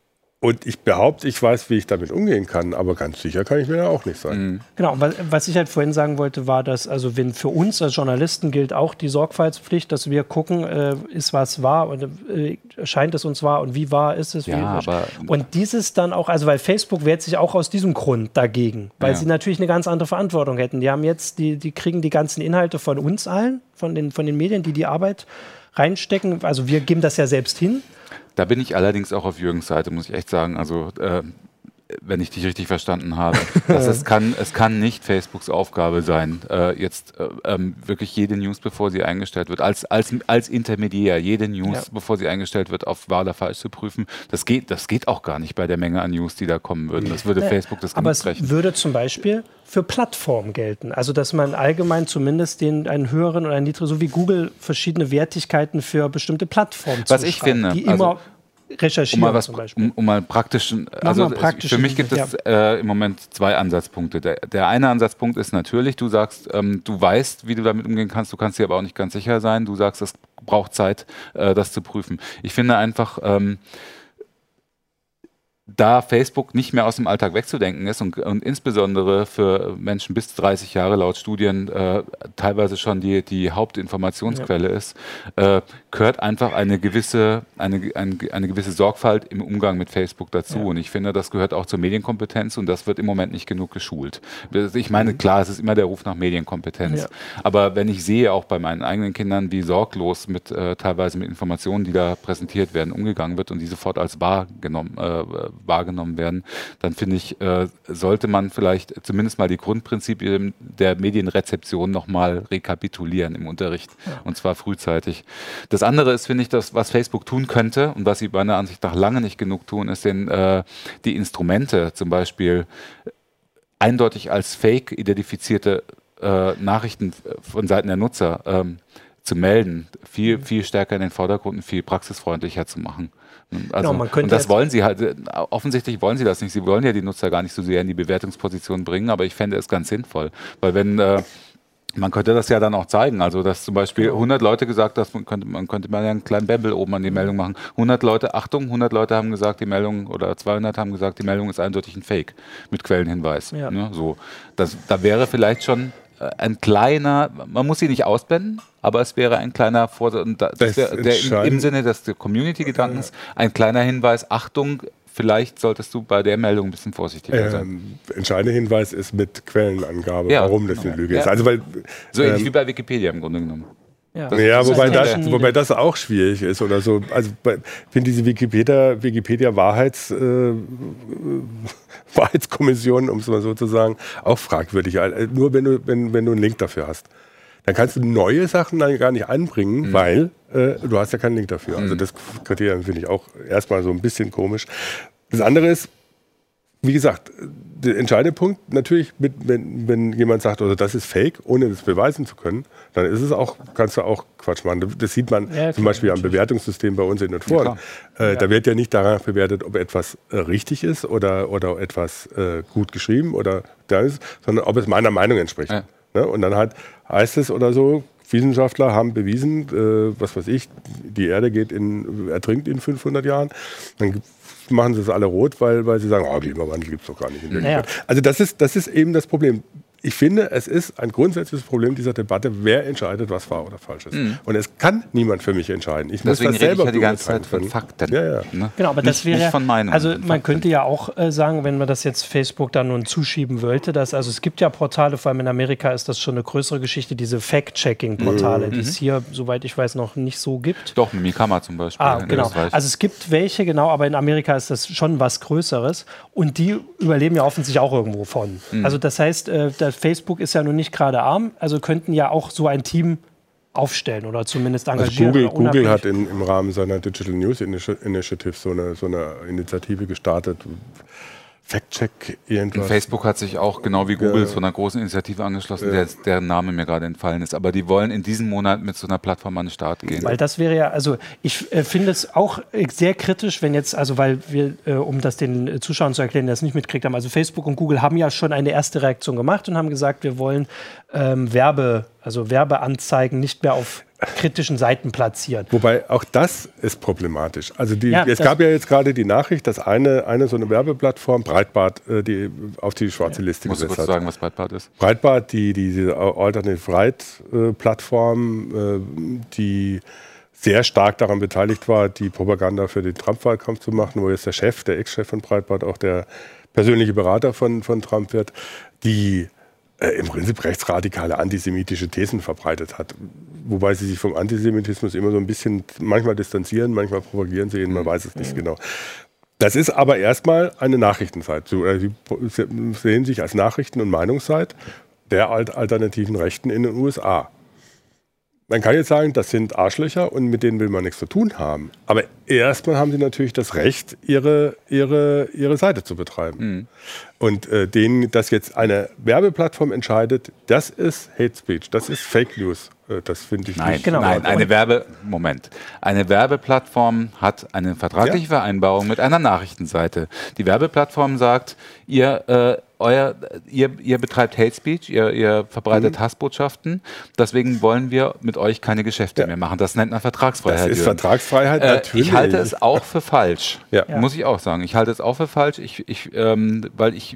Und ich behaupte, ich weiß, wie ich damit umgehen kann, aber ganz sicher kann ich mir da auch nicht sein. Mhm. Genau, was ich halt vorhin sagen wollte, war, dass also wenn für uns als Journalisten gilt auch die Sorgfaltspflicht, dass wir gucken, äh, ist was wahr und äh, scheint es uns wahr und wie wahr ist es? Ja, wie, aber und dieses dann auch, also weil Facebook wehrt sich auch aus diesem Grund dagegen, weil ja. sie natürlich eine ganz andere Verantwortung hätten. Die haben jetzt, die, die kriegen die ganzen Inhalte von uns allen, von den, von den Medien, die die Arbeit reinstecken. Also wir geben das ja selbst hin. Da bin ich allerdings auch auf Jürgens Seite, muss ich echt sagen. Also, äh, wenn ich dich richtig verstanden habe. dass es, kann, es kann nicht Facebooks Aufgabe sein, äh, jetzt äh, ähm, wirklich jede News, bevor sie eingestellt wird, als, als, als Intermediär, jede News, ja. bevor sie eingestellt wird, auf wahr oder falsch zu prüfen. Das geht, das geht auch gar nicht bei der Menge an News, die da kommen würden. Das würde ja. Facebook das Aber es brechen. würde zum Beispiel für Plattformen gelten. Also, dass man allgemein zumindest den einen höheren oder einen niedrigen, so wie Google, verschiedene Wertigkeiten für bestimmte Plattformen Was ich finde, die immer also, recherchieren um mal, was, zum Beispiel. um, um mal praktischen, also praktischen, für mich gibt es ja. äh, im Moment zwei Ansatzpunkte. Der, der eine Ansatzpunkt ist natürlich, du sagst, ähm, du weißt, wie du damit umgehen kannst, du kannst dir aber auch nicht ganz sicher sein. Du sagst, es braucht Zeit, äh, das zu prüfen. Ich finde einfach, ähm, da Facebook nicht mehr aus dem Alltag wegzudenken ist und, und insbesondere für Menschen bis dreißig Jahre laut Studien äh, teilweise schon die, die Hauptinformationsquelle ja. ist, äh, gehört einfach eine gewisse, eine, eine, eine gewisse Sorgfalt im Umgang mit Facebook dazu. Ja. Und ich finde, das gehört auch zur Medienkompetenz und das wird im Moment nicht genug geschult. Ich meine, klar, es ist immer der Ruf nach Medienkompetenz. Ja. Aber wenn ich sehe, auch bei meinen eigenen Kindern, wie sorglos mit äh, teilweise mit Informationen, die da präsentiert werden, umgegangen wird und die sofort als wahr genommen äh, wahrgenommen werden, dann finde ich, äh, sollte man vielleicht zumindest mal die Grundprinzipien der Medienrezeption nochmal rekapitulieren im Unterricht ja. und zwar frühzeitig. Das andere ist, finde ich, das, was Facebook tun könnte und was sie meiner Ansicht nach lange nicht genug tun, ist den, äh, die Instrumente zum Beispiel eindeutig als Fake identifizierte äh, Nachrichten von Seiten der Nutzer ähm, zu melden, viel, viel stärker in den Vordergrund und viel praxisfreundlicher zu machen. Also, genau, man könnte und das wollen sie halt, offensichtlich wollen sie das nicht. Sie wollen ja die Nutzer gar nicht so sehr in die Bewertungsposition bringen, aber ich fände es ganz sinnvoll. Weil wenn, äh, man könnte das ja dann auch zeigen, also dass zum Beispiel hundert Leute gesagt haben, man könnte, man könnte mal einen kleinen Bämbel oben an die Meldung machen. hundert Leute, Achtung, hundert Leute haben gesagt, die Meldung, oder zweihundert haben gesagt, die Meldung ist eindeutig ein Fake, mit Quellenhinweis. Ja. Ne, so. Das, da wäre vielleicht schon ein kleiner, man muss sie nicht ausblenden, aber es wäre ein kleiner Vorsatz, das wär, der im, im Sinne des Community-Gedankens ein kleiner Hinweis, Achtung, vielleicht solltest du bei der Meldung ein bisschen vorsichtiger sein. Ähm, entscheidender Hinweis ist mit Quellenangabe, ja, warum das genau. eine Lüge ja. ist. Also, weil, so ähnlich ähm, wie bei Wikipedia im Grunde genommen. Ja, das ja wobei, das, das, wobei das auch schwierig ist oder so. Also ich finde diese Wikipedia, Wikipedia Wahrheits, äh, Wahrheitskommission, um es mal so zu sagen, auch fragwürdig. Nur wenn du, wenn, wenn du einen Link dafür hast. Dann kannst du neue Sachen dann gar nicht anbringen, mhm. weil äh, du hast ja keinen Link dafür. Mhm. Also das Kriterium finde ich auch erstmal so ein bisschen komisch. Das andere ist, wie gesagt, der entscheidende Punkt natürlich, mit, wenn, wenn jemand sagt, also das ist Fake, ohne das beweisen zu können, dann ist es auch, kannst du auch Quatsch machen. Das sieht man ja, zum Beispiel am Bewertungssystem bei uns in den Foren. Ja, äh, ja. Da wird ja nicht danach bewertet, ob etwas äh, richtig ist oder, oder etwas äh, gut geschrieben oder da ist, sondern ob es meiner Meinung entspricht. Ja. Ne? Und dann halt heißt es oder so, Wissenschaftler haben bewiesen, äh, was weiß ich, die Erde geht in, ertrinkt in fünfhundert Jahren. Dann machen sie es alle rot, weil, weil sie sagen, oh, Klimawandel gibt es doch gar nicht in Wirklichkeit. Naja. Also das ist, das ist eben das Problem. Ich finde, es ist ein grundsätzliches Problem dieser Debatte, wer entscheidet, was wahr oder falsch ist. Mhm. Und es kann niemand für mich entscheiden. Ich Deswegen muss das selber rede ich ja die ganze Zeit von Fakten. Ja, ja. Ne? Genau, aber das nicht, wäre nicht von Meinung. Also man Fakten. könnte ja auch äh, sagen, wenn man das jetzt Facebook dann nun zuschieben wollte, dass also es gibt ja Portale, vor allem in Amerika ist das schon eine größere Geschichte, diese Fact-Checking-Portale, mhm. die es hier, soweit ich weiß, noch nicht so gibt. Doch, Mimikama zum Beispiel. Ah, genau. Also es gibt welche, genau, aber in Amerika ist das schon was Größeres und die überleben ja offensichtlich auch irgendwo von. Mhm. Also das heißt, äh, das Facebook ist ja nun nicht gerade arm, also könnten ja auch so ein Team aufstellen oder zumindest engagieren. Also Google, Google hat in, im Rahmen seiner Digital News Initiative so eine, so eine Initiative gestartet. Fact-Check irgendwas. Facebook hat sich auch, genau wie Google, ja. zu einer großen Initiative angeschlossen, ja. der, deren Name mir gerade entfallen ist. Aber die wollen in diesem Monat mit so einer Plattform an den Start gehen. Weil das wäre ja, also ich äh, finde es auch sehr kritisch, wenn jetzt, also weil wir, äh, um das den Zuschauern zu erklären, die das nicht mitgekriegt haben, also Facebook und Google haben ja schon eine erste Reaktion gemacht und haben gesagt, wir wollen ähm, Werbe, also Werbeanzeigen nicht mehr auf kritischen Seiten platzieren. Wobei auch das ist problematisch. Also die, ja, es gab ja jetzt gerade die Nachricht, dass eine, eine so eine Werbeplattform, Breitbart, äh, die auf die schwarze ja. Liste gesetzt hat. Musst du kurz sagen, was Breitbart ist? Breitbart, die, die diese Alternative Right-Plattform, äh, die sehr stark daran beteiligt war, die Propaganda für den Trump-Wahlkampf zu machen, wo jetzt der Chef, der Ex-Chef von Breitbart, auch der persönliche Berater von, von Trump wird, die äh, im Prinzip rechtsradikale antisemitische Thesen verbreitet hat. Wobei sie sich vom Antisemitismus immer so ein bisschen manchmal distanzieren, manchmal propagieren sie ihn, man weiß es nicht ja. genau. Das ist aber erstmal eine Nachrichtenseite. Sie sehen sich als Nachrichten- und Meinungsseite der alternativen Rechten in den U S A. Man kann jetzt sagen, das sind Arschlöcher und mit denen will man nichts zu tun haben. Aber erstmal haben sie natürlich das Recht, ihre, ihre, ihre Seite zu betreiben. Mhm. Und äh, denen, dass jetzt eine Werbeplattform entscheidet, das ist Hate Speech, das ist Fake News. Äh, das finde ich nein, nicht. Genau. Nein, eine Werbe, Moment. Eine Werbeplattform hat eine vertragliche ja. Vereinbarung mit einer Nachrichtenseite. Die Werbeplattform sagt, ihr äh, Euer, ihr, ihr betreibt Hate Speech, ihr, ihr verbreitet mhm. Hassbotschaften, deswegen wollen wir mit euch keine Geschäfte ja. mehr machen. Das nennt man Vertragsfreiheit. Das ist Vertragsfreiheit, äh, natürlich. Ich halte es auch für falsch, ja. muss ich auch sagen. Ich halte es auch für falsch, ich, ich, ähm, weil ich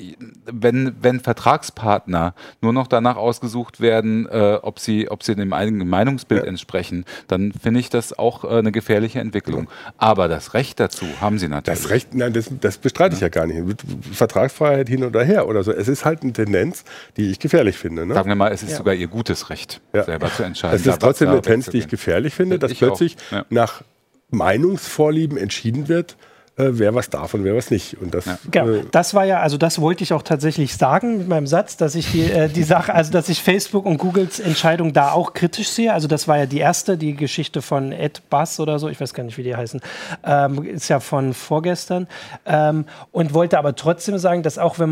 Wenn, wenn Vertragspartner nur noch danach ausgesucht werden, äh, ob sie, ob sie dem eigenen Meinungsbild ja. entsprechen, dann finde ich das auch äh, eine gefährliche Entwicklung. Ja. Aber das Recht dazu haben sie natürlich. Das Recht, nein, das, das bestreite ich ja. ja gar nicht. Vertragsfreiheit hin oder her oder so. Es ist halt eine Tendenz, die ich gefährlich finde. Ne? Sagen wir mal, es ist ja. sogar ihr gutes Recht, ja. selber zu entscheiden. Es ist trotzdem eine Tendenz, die ich gefährlich finde, dass ich plötzlich ja. nach Meinungsvorlieben entschieden wird, wer was darf und wer was nicht. Und das, ja. genau, äh, das war ja, also das wollte ich auch tatsächlich sagen mit meinem Satz, dass ich die, äh, die Sache, also dass ich Facebook und Googles Entscheidung da auch kritisch sehe. Also das war ja die erste, die Geschichte von Ed Bass oder so, ich weiß gar nicht, wie die heißen, ähm, ist ja von vorgestern. Ähm, und wollte aber trotzdem sagen, dass auch wenn man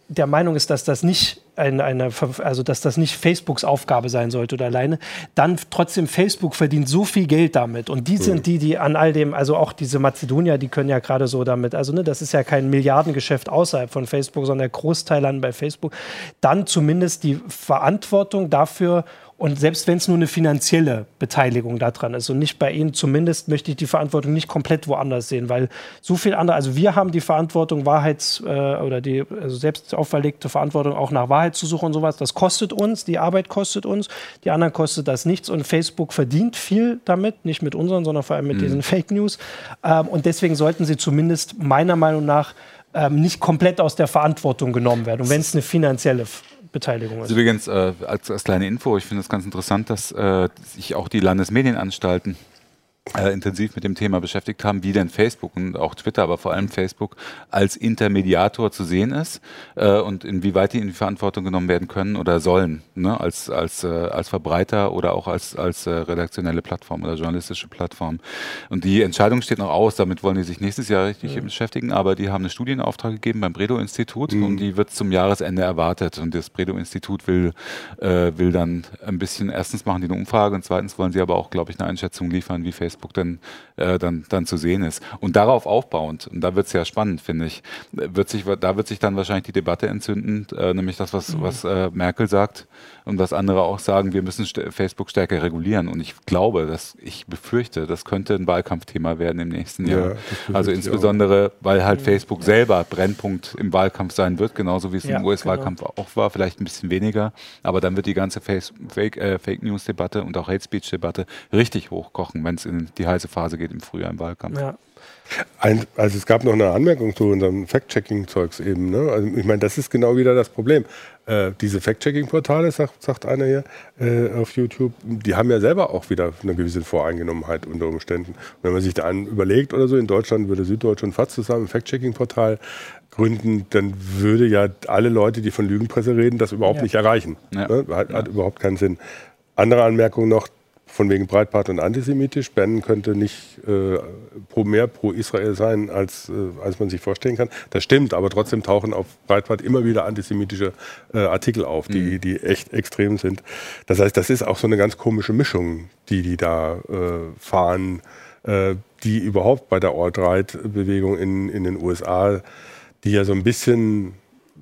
der Meinung ist, dass das nicht eine, eine, also dass das nicht Facebooks Aufgabe sein sollte oder alleine, dann trotzdem Facebook verdient so viel Geld damit und die sind mhm. die, die an all dem, also auch diese Mazedonier, die können ja gerade so damit, also ne, das ist ja kein Milliardengeschäft außerhalb von Facebook, sondern der Großteil an bei Facebook, dann zumindest die Verantwortung dafür. Und selbst wenn es nur eine finanzielle Beteiligung daran ist und nicht bei Ihnen, zumindest möchte ich die Verantwortung nicht komplett woanders sehen, weil so viel andere, also wir haben die Verantwortung, Wahrheits- äh, oder die also selbst auferlegte Verantwortung auch nach Wahrheit zu suchen und sowas, das kostet uns, die Arbeit kostet uns, die anderen kostet das nichts und Facebook verdient viel damit, nicht mit unseren, sondern vor allem mit mhm. diesen Fake News ähm, und deswegen sollten sie zumindest meiner Meinung nach ähm, nicht komplett aus der Verantwortung genommen werden und wenn es eine finanzielle Beteiligung ist. Übrigens, äh, als, als kleine Info, ich finde es ganz interessant, dass äh, sich auch die Landesmedienanstalten äh, intensiv mit dem Thema beschäftigt haben, wie denn Facebook und auch Twitter, aber vor allem Facebook als Intermediator zu sehen ist äh, und inwieweit die in die Verantwortung genommen werden können oder sollen, ne? als, als, äh, als Verbreiter oder auch als, als äh, redaktionelle Plattform oder journalistische Plattform. Und die Entscheidung steht noch aus, damit wollen die sich nächstes Jahr richtig ja. beschäftigen, aber die haben eine Studie in Auftrag gegeben beim Bredow-Institut mhm. und die wird zum Jahresende erwartet und das Bredow-Institut will, äh, will dann ein bisschen, erstens machen die eine Umfrage und zweitens wollen sie aber auch, glaube ich, eine Einschätzung liefern, wie Facebook denn, äh, dann, dann zu sehen ist. Und darauf aufbauend, und da wird es ja spannend, finde ich, wird sich, da wird sich dann wahrscheinlich die Debatte entzünden, äh, nämlich das, was, mhm. was äh, Merkel sagt und was andere auch sagen, wir müssen st- Facebook stärker regulieren. Und ich glaube, dass ich befürchte, das könnte ein Wahlkampfthema werden im nächsten Jahr. Ja, also insbesondere, weil halt mhm. Facebook selber Brennpunkt im Wahlkampf sein wird, genauso wie es ja, im U S-Wahlkampf genau. auch war, vielleicht ein bisschen weniger. Aber dann wird die ganze Face- Fake, äh, Fake News-Debatte und auch Hate-Speech-Debatte richtig hochkochen, wenn es in die heiße Phase geht im Frühjahr im Wahlkampf. Ja. Ein, also es gab noch eine Anmerkung zu unserem Fact-Checking-Zeugs eben. Ne? Also ich meine, das ist genau wieder das Problem. Äh, diese Fact-Checking-Portale, sagt, sagt einer hier äh, auf YouTube, die haben ja selber auch wieder eine gewisse Voreingenommenheit unter Umständen. Und wenn man sich da an überlegt oder so, in Deutschland würde Süddeutsche und Faz zusammen ein Fact-Checking-Portal gründen, dann würde ja alle Leute, die von Lügenpresse reden, das überhaupt ja. nicht erreichen. Ja. Ne? Hat, ja. hat überhaupt keinen Sinn. Andere Anmerkung noch, von wegen Breitbart und antisemitisch. Bannon könnte nicht äh, pro mehr pro Israel sein, als, äh, als man sich vorstellen kann. Das stimmt, aber trotzdem tauchen auf Breitbart immer wieder antisemitische äh, Artikel auf, die, mhm. die echt extrem sind. Das heißt, das ist auch so eine ganz komische Mischung, die die da äh, fahren, äh, die überhaupt bei der Alt-Right-Bewegung in, in den U S A, die ja so ein bisschen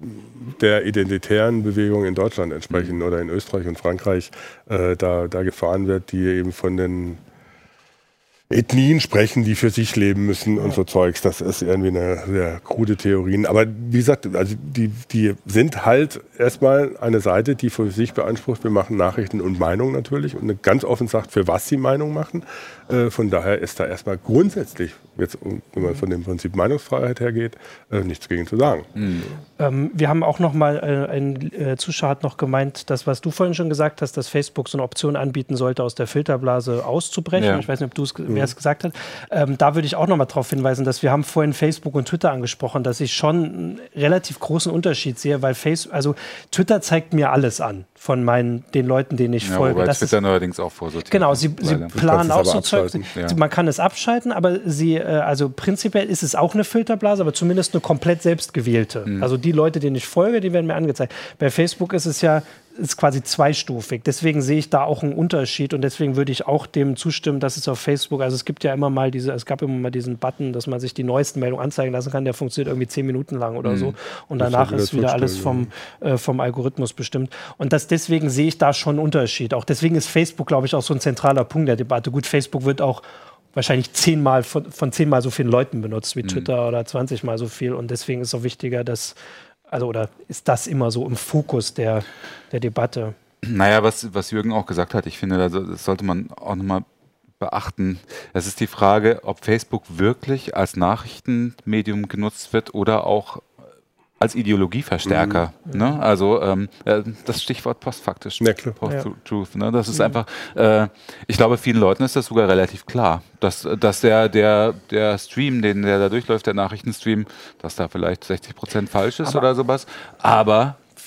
der identitären Bewegung in Deutschland entsprechen mhm. oder in Österreich und Frankreich äh, da, da gefahren wird, die eben von den Ethnien sprechen, die für sich leben müssen ja. und so Zeugs. Das ist irgendwie eine sehr krude Theorien. Aber wie gesagt, also die, die sind halt erstmal eine Seite, die für sich beansprucht, wir machen Nachrichten und Meinung natürlich und ganz offen sagt, für was sie Meinung machen. Äh, von daher ist da erstmal grundsätzlich, jetzt, wenn man von dem Prinzip Meinungsfreiheit hergeht, äh, nichts gegen zu sagen. Mhm. Ähm, wir haben auch noch mal, äh, ein äh, Zuschauer hat noch gemeint, das, was du vorhin schon gesagt hast, dass Facebook so eine Option anbieten sollte, aus der Filterblase auszubrechen. Ja. Ich weiß nicht, ob du es mhm. wer es gesagt hat. Ähm, da würde ich auch noch mal darauf hinweisen, dass wir haben vorhin Facebook und Twitter angesprochen, dass ich schon einen relativ großen Unterschied sehe, weil Facebook, also Twitter zeigt mir alles an von meinen, den Leuten, denen ich ja, folge. Wobei das Twitter ist, neuerdings auch vorsortiert. Genau, sie, sie planen auch so Zeug. Ja. Man kann es abschalten, aber sie, äh, also prinzipiell ist es auch eine Filterblase, aber zumindest eine komplett selbstgewählte. Mhm. Also die Leute, denen ich folge, die werden mir angezeigt. Bei Facebook ist es ja ist quasi zweistufig. Deswegen sehe ich da auch einen Unterschied und deswegen würde ich auch dem zustimmen, dass es auf Facebook, also es gibt ja immer mal diese, es gab immer mal diesen Button, dass man sich die neuesten Meldungen anzeigen lassen kann, der funktioniert irgendwie zehn Minuten lang oder mhm. so und das danach ist wieder alles vom, äh, vom Algorithmus bestimmt. Und das, deswegen sehe ich da schon einen Unterschied. Auch deswegen ist Facebook, glaube ich, auch so ein zentraler Punkt der Debatte. Gut, Facebook wird auch wahrscheinlich zehnmal von, von zehnmal so vielen Leuten benutzt wie mhm. Twitter oder zwanzigmal so viel und deswegen ist es auch wichtiger, dass Also oder ist das immer so im Fokus der, der Debatte? Naja, was, was Jürgen auch gesagt hat, ich finde, das sollte man auch nochmal beachten. Es ist die Frage, ob Facebook wirklich als Nachrichtenmedium genutzt wird oder auch als Ideologieverstärker. Mhm. Ne? Also ähm, das Stichwort postfaktisch. Ja, klar. Post-Truth. Ne? Das ist mhm. einfach, äh, ich glaube, vielen Leuten ist das sogar relativ klar, dass, dass der, der, der Stream, den der da durchläuft, der Nachrichtenstream, dass da vielleicht sechzig Prozent falsch ist aber oder sowas. Aber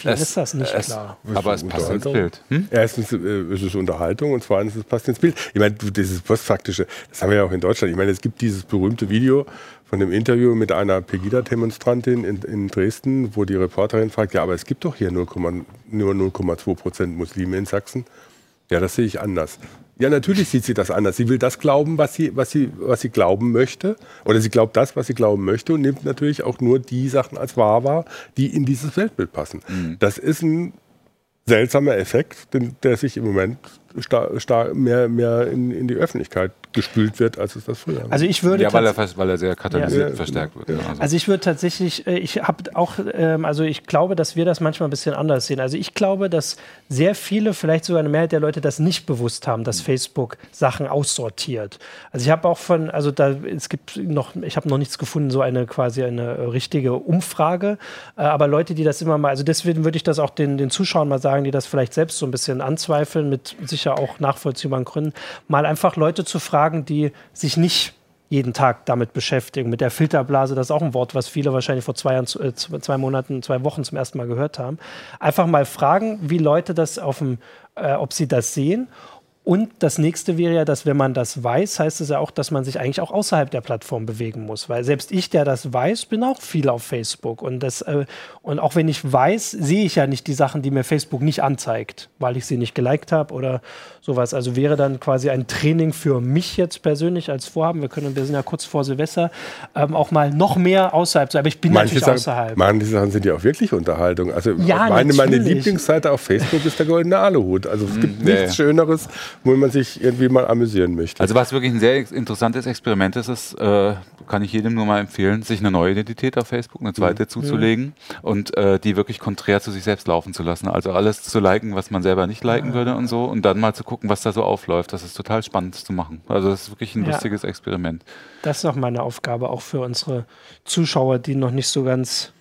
Vielen ist das nicht es, klar. Aber es passt ins Bild. Hm? Erstens äh, ist es Unterhaltung und zweitens es passt ins Bild. Ich meine, dieses Postfaktische, das haben wir ja auch in Deutschland. Ich meine, es gibt dieses berühmte Video von dem Interview mit einer Pegida-Demonstrantin in, in Dresden, wo die Reporterin fragt, ja, aber es gibt doch hier nur null Komma zwei Prozent Muslime in Sachsen. Ja, das sehe ich anders. Ja, natürlich sieht sie das anders. Sie will das glauben, was sie, was sie, was sie glauben möchte. Oder sie glaubt das, was sie glauben möchte und nimmt natürlich auch nur die Sachen als wahr wahr, die in dieses Weltbild passen. Mhm. Das ist ein seltsamer Effekt, den, der sich im Moment star, star, mehr, mehr in, in die Öffentlichkeit gespült wird, als es das früher war. Also ich würde ja, weil er, weil er sehr katalysiert ja. verstärkt wird. Ja. Also. also ich würde tatsächlich, ich habe auch, ähm, also ich glaube, dass wir das manchmal ein bisschen anders sehen. Also ich glaube, dass sehr viele, vielleicht sogar eine Mehrheit der Leute das nicht bewusst haben, dass Facebook Sachen aussortiert. Also ich habe auch von, also da, es gibt noch, ich habe noch nichts gefunden, so eine quasi eine richtige Umfrage, äh, aber Leute, die das immer mal, also deswegen würde ich das auch den, den Zuschauern mal sagen, die das vielleicht selbst so ein bisschen anzweifeln, mit sicher auch nachvollziehbaren Gründen, mal einfach Leute zu fragen, die sich nicht jeden Tag damit beschäftigen. Mit der Filterblase, das ist auch ein Wort, was viele wahrscheinlich vor zwei, Jahren, äh, zwei Monaten, zwei Wochen zum ersten Mal gehört haben. Einfach mal fragen, wie Leute das auf dem, äh, ob sie das sehen. Und das nächste wäre ja, dass wenn man das weiß, heißt es ja auch, dass man sich eigentlich auch außerhalb der Plattform bewegen muss. Weil selbst ich, der das weiß, bin auch viel auf Facebook. Und, das, äh, und auch wenn ich weiß, sehe ich ja nicht die Sachen, die mir Facebook nicht anzeigt, weil ich sie nicht geliked habe oder sowas. Also wäre dann quasi ein Training für mich jetzt persönlich als Vorhaben. Wir können, wir sind ja kurz vor Silvester, ähm, auch mal noch mehr außerhalb sein. Aber ich bin manche natürlich Sachen, außerhalb. Manche Sachen sind ja auch wirklich Unterhaltung. Also ja, meine, meine Lieblingsseite auf Facebook ist der goldene Aluhut. Also es gibt nee. nichts Schöneres, wo man sich irgendwie mal amüsieren möchte. Also was wirklich ein sehr interessantes Experiment ist, ist äh, kann ich jedem nur mal empfehlen, sich eine neue Identität auf Facebook, eine zweite mhm. zuzulegen und äh, die wirklich konträr zu sich selbst laufen zu lassen. Also alles zu liken, was man selber nicht liken würde und so und dann mal zu gucken, was da so aufläuft. Das ist total spannend zu machen. Also das ist wirklich ein ja. lustiges Experiment. Das ist auch meine Aufgabe, auch für unsere Zuschauer, die noch nicht so ganz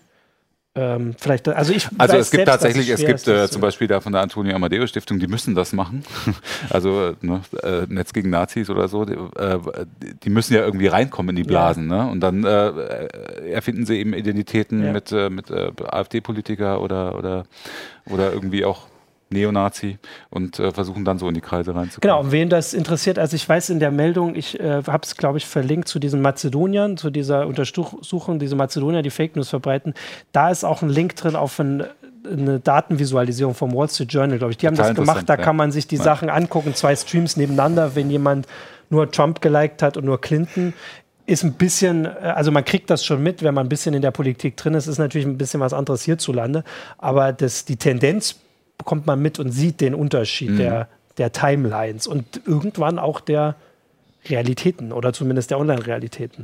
Ähm, vielleicht, also ich also weiß es gibt selbst, tatsächlich, es gibt äh, ist, zum Beispiel da von der Antonio Amadeo Stiftung, die müssen das machen. Also ne, äh, Netz gegen Nazis oder so, die, äh, die müssen ja irgendwie reinkommen in die Blasen. Ja. Ne? Und dann äh, erfinden sie eben Identitäten ja. mit, äh, mit äh, AfD-Politiker oder, oder, oder irgendwie auch Neonazi und äh, versuchen dann so in die Kreise reinzukommen. Genau, und wen das interessiert, also ich weiß in der Meldung, ich äh, habe es, glaube ich, verlinkt zu diesen Mazedoniern, zu dieser Untersuchung, diese Mazedonier, die Fake News verbreiten, da ist auch ein Link drin auf ein, eine Datenvisualisierung vom Wall Street Journal, glaube ich. Die haben Total das gemacht, da ja. kann man sich die ja. Sachen angucken, zwei Streams nebeneinander, wenn jemand nur Trump geliked hat und nur Clinton. Ist ein bisschen, also man kriegt das schon mit, wenn man ein bisschen in der Politik drin ist, ist natürlich ein bisschen was anderes hierzulande, aber das, die Tendenz bekommt man mit und sieht den Unterschied mhm. der, der Timelines und irgendwann auch der Realitäten oder zumindest der Online-Realitäten.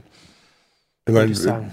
Ich meine, ich sagen.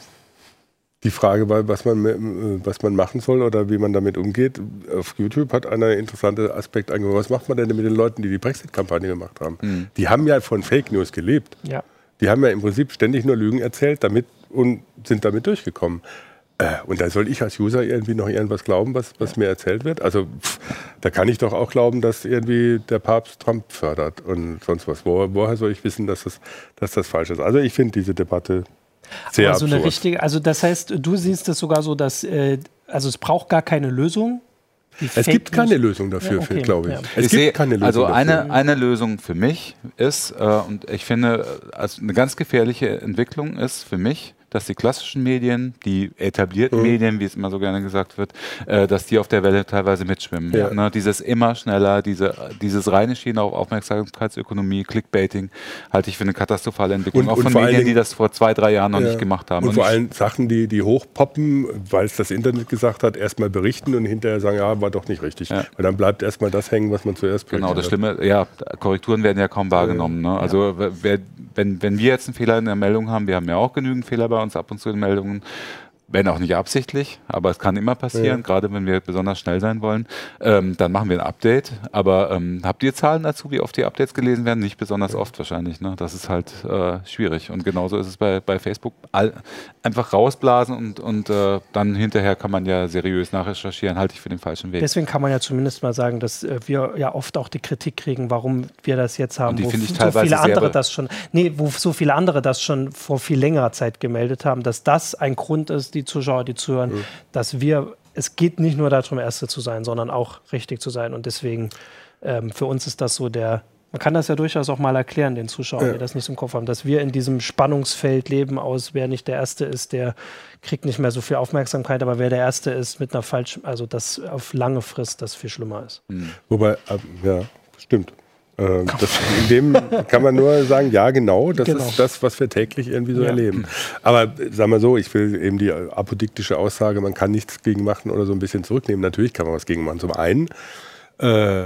Die Frage war, was man, was man machen soll oder wie man damit umgeht. Auf YouTube hat einer interessante Aspekt angefangen. Was macht man denn mit den Leuten, die die Brexit-Kampagne gemacht haben? Mhm. Die haben ja von Fake News gelebt. Ja. Die haben ja im Prinzip ständig nur Lügen erzählt damit und sind damit durchgekommen. Und da soll ich als User irgendwie noch irgendwas glauben, was, was ja. mir erzählt wird? Also pff, da kann ich doch auch glauben, dass irgendwie der Papst Trump fördert und sonst was. Wo, woher soll ich wissen, dass das, dass das falsch ist? Also ich finde diese Debatte sehr Aber so absurd. Eine richtige, also das heißt, du siehst es sogar so, dass äh, also es braucht gar keine Lösung. Es gibt keine Lösung dafür, ja, okay. glaube ich. Ja. Es ich gibt sehe, keine Lösung also eine, dafür. eine Lösung für mich ist, äh, und ich finde, also eine ganz gefährliche Entwicklung ist für mich, dass die klassischen Medien, die etablierten mhm. Medien, wie es immer so gerne gesagt wird, äh, dass die auf der Welle teilweise mitschwimmen. Ja. Ne? Dieses immer schneller, diese, dieses reine Schiene auf Aufmerksamkeitsökonomie, Clickbaiting, halte ich für eine katastrophale Entwicklung. Und, auch und von Medien, Dingen, die das vor zwei, drei Jahren noch ja. nicht gemacht haben. Und, und vor allem Sachen, die, die hochpoppen, weil es das Internet gesagt hat, erstmal berichten und hinterher sagen, ja, war doch nicht richtig. Ja. Weil dann bleibt erstmal das hängen, was man zuerst berichtet Genau, das Schlimme, ja, Korrekturen werden ja kaum wahrgenommen. Ne? Also ja. wer, wenn, wenn wir jetzt einen Fehler in der Meldung haben, wir haben ja auch genügend Fehler bei uns ab und zu in Meldungen, wenn auch nicht absichtlich, aber es kann immer passieren, ja. gerade wenn wir besonders schnell sein wollen, ähm, dann machen wir ein Update, aber ähm, habt ihr Zahlen dazu, wie oft die Updates gelesen werden? Nicht besonders ja. oft wahrscheinlich, ne? Das ist halt äh, schwierig und genauso ist es bei, bei Facebook, All, einfach rausblasen und, und äh, dann hinterher kann man ja seriös nachrecherchieren, halte ich für den falschen Weg. Deswegen kann man ja zumindest mal sagen, dass äh, wir ja oft auch die Kritik kriegen, warum wir das jetzt haben, und die wo ich so viele andere das schon, nee, wo so viele andere das schon vor viel längerer Zeit gemeldet haben, dass das ein Grund ist, die Zuschauer, die zuhören, mhm. dass wir es geht nicht nur darum, Erste zu sein, sondern auch richtig zu sein. Und deswegen, ähm, für uns ist das so der, man kann das ja durchaus auch mal erklären, den Zuschauern, ja. die das nicht im Kopf haben, dass wir in diesem Spannungsfeld leben aus, wer nicht der Erste ist, der kriegt nicht mehr so viel Aufmerksamkeit, aber wer der Erste ist mit einer falschen, also das auf lange Frist, das viel schlimmer ist. Mhm. Wobei, äh, ja, stimmt. Äh, das, in dem kann man nur sagen, ja genau, das genau. ist das, was wir täglich irgendwie so ja. erleben. Aber sagen wir so, ich will eben die apodiktische Aussage, man kann nichts gegen machen oder so ein bisschen zurücknehmen. Natürlich kann man was gegen machen. Zum einen, äh,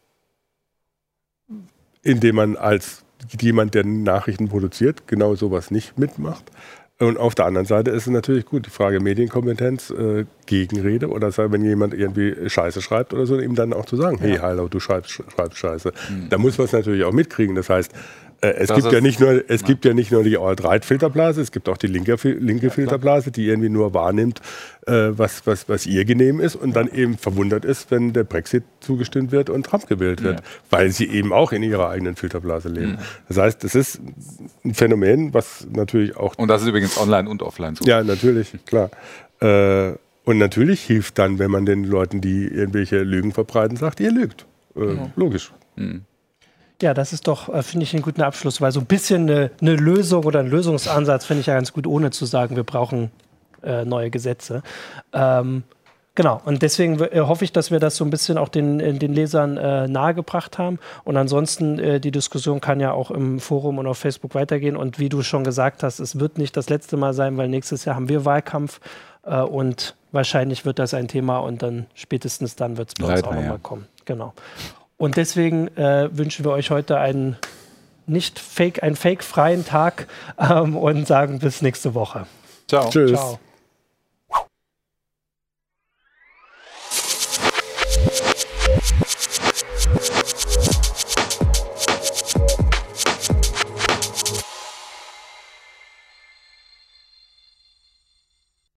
indem man als jemand, der Nachrichten produziert, genau sowas nicht mitmacht. Und auf der anderen Seite ist es natürlich gut, die Frage Medienkompetenz, äh, Gegenrede oder sei, wenn jemand irgendwie Scheiße schreibt oder so, ihm dann auch zu sagen, ja. hey, hallo, du schreibst, schreibst Scheiße. Mhm. Da muss man es natürlich auch mitkriegen. Das heißt, äh, es, gibt ja, nicht nur, es ja. gibt ja nicht nur die Alt-Right-Filterblase, es gibt auch die linke, linke ja, Filterblase, die irgendwie nur wahrnimmt, äh, was, was, was ihr genehm ist und dann eben verwundert ist, wenn der Brexit zugestimmt wird und Trump gewählt wird, ja. weil sie eben auch in ihrer eigenen Filterblase leben. Mhm. Das heißt, das ist ein Phänomen, was natürlich auch... Und das ist übrigens online und offline so. Ja, natürlich, klar. Äh, und natürlich hilft dann, wenn man den Leuten, die irgendwelche Lügen verbreiten, sagt, ihr lügt. Äh, ja. Logisch. Mhm. Ja, das ist doch, äh, finde ich, einen guten Abschluss, weil so ein bisschen eine, eine Lösung oder ein Lösungsansatz finde ich ja ganz gut, ohne zu sagen, wir brauchen äh, neue Gesetze. Ähm, genau, und deswegen äh, hoffe ich, dass wir das so ein bisschen auch den, den Lesern äh, nahegebracht haben. Und ansonsten, äh, die Diskussion kann ja auch im Forum und auf Facebook weitergehen. Und wie du schon gesagt hast, es wird nicht das letzte Mal sein, weil nächstes Jahr haben wir Wahlkampf äh, und wahrscheinlich wird das ein Thema und dann spätestens dann wird es bei uns auch nochmal ja. kommen. Genau. Und deswegen äh, wünschen wir euch heute einen nicht fake, einen fake-freien Tag ähm, und sagen bis nächste Woche. Ciao. Tschüss. Ciao.